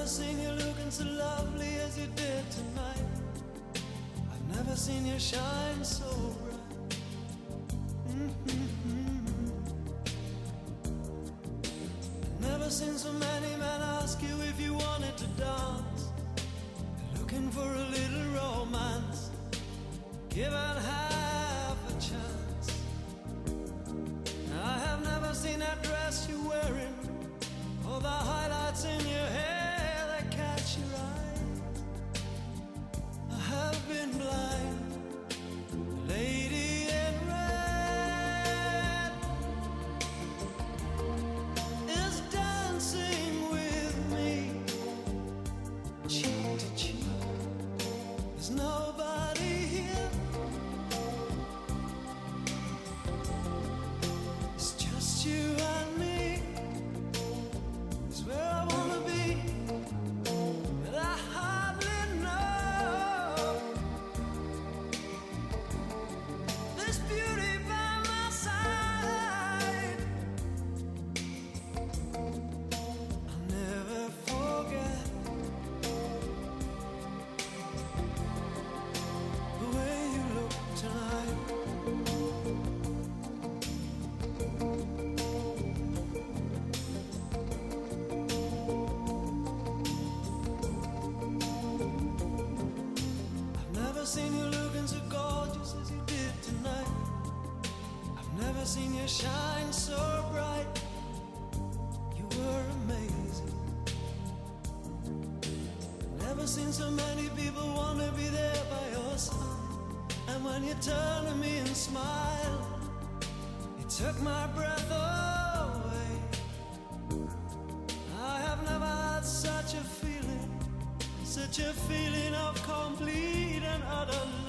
never seen you looking so lovely as you did tonight. I've never seen you shine so bright. I've never seen so many men ask you if you wanted to dance. They're looking for a little romance, given half a chance. I have never seen that dress you're wearing, or the highlights in your hair that catch your eye. I have been blind, lady in red is dancing with me, cheek to cheek. There's nobody here, it's just you and me. Where I wanna be, but I hardly know. This beauty by my side, I'll never forget the way you look tonight. Seen you looking so gorgeous as you did tonight. I've never seen you shine so bright. You were amazing. Never seen so many people want to be there by your side. And when you turned to me and smiled, it took my breath away. I have never had such a feeling of complete and utter